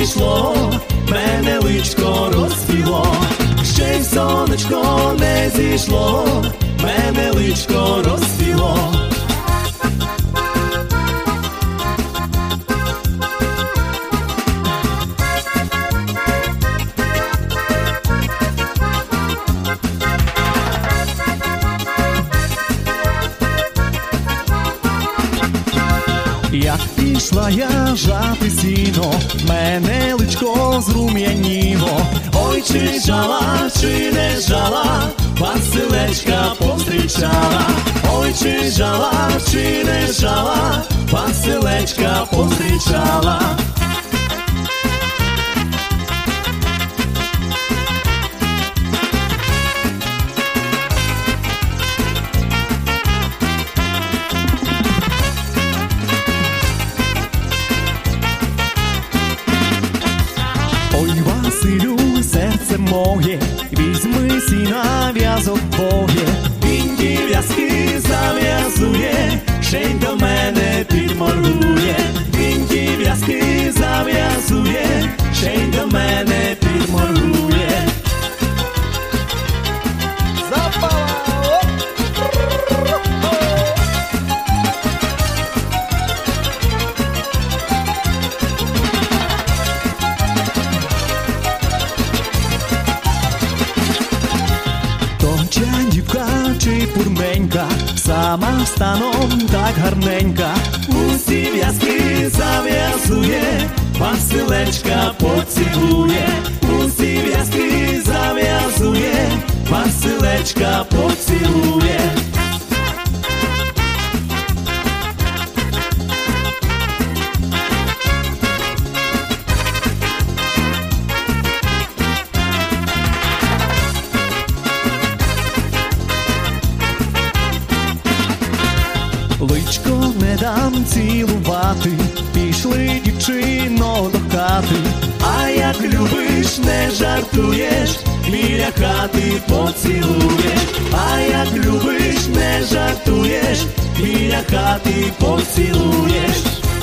зійшло, мене личко розцвіло, ще й сонечко не зійшло, мене личко розцвіло. Як пішла я жати сіно, мене личко зрум'яніло. Ой, чи жала, чи не жала, Василечка повстрічала. Ой, чи жала, чи не жала, Василечка повстрічала. Ой, Василю, серце моє, візьми сіна в'язок твоє. Він ті в'язки зав'язує, ще й до мене підморгує. Він ті в'язки зав'язує, ще й до мене підморгує. Дівка чи пурненька, сама станом так гарненька, усі в'язки зав'язує, Василечка поцілує. Усі в'язки зав'язує, Василечка поцілує. Личко не дам цілувати, пішли, дівчино, до хати. А як любиш, не жартуєш, біля хати поцілуєш. А як любиш, не жартуєш, біля хати поцілуєш.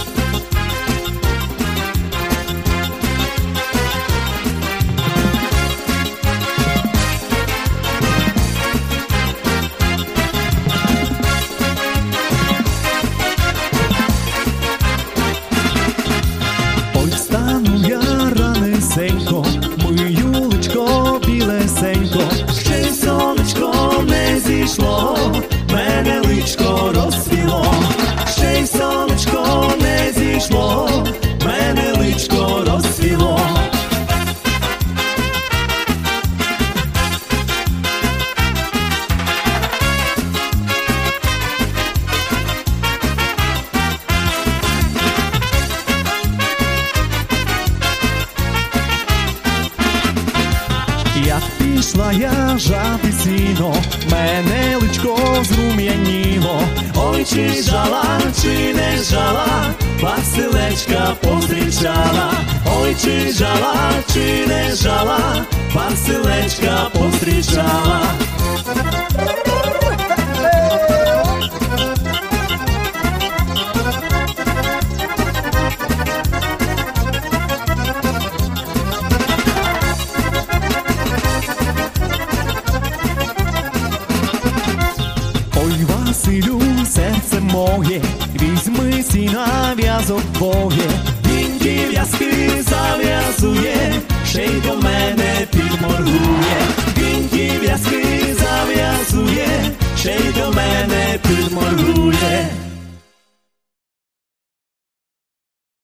Мию личко білесенько, ще й сонечко не зійшло, мене личко розцвіло. Ще й сонечко не зійшло, мене личко розцвіло. Як пішла я жати сіно, мене личко зрум'яніло. Ой, чи жала, чи не жала, Василечка повстрічала. Ой, чи жала, чи не жала, Василечка повстрічала. Василю, серце моє, візьми сіна в'язок твоє. Він ті в'язки зав'язує, ще й до мене підморгує.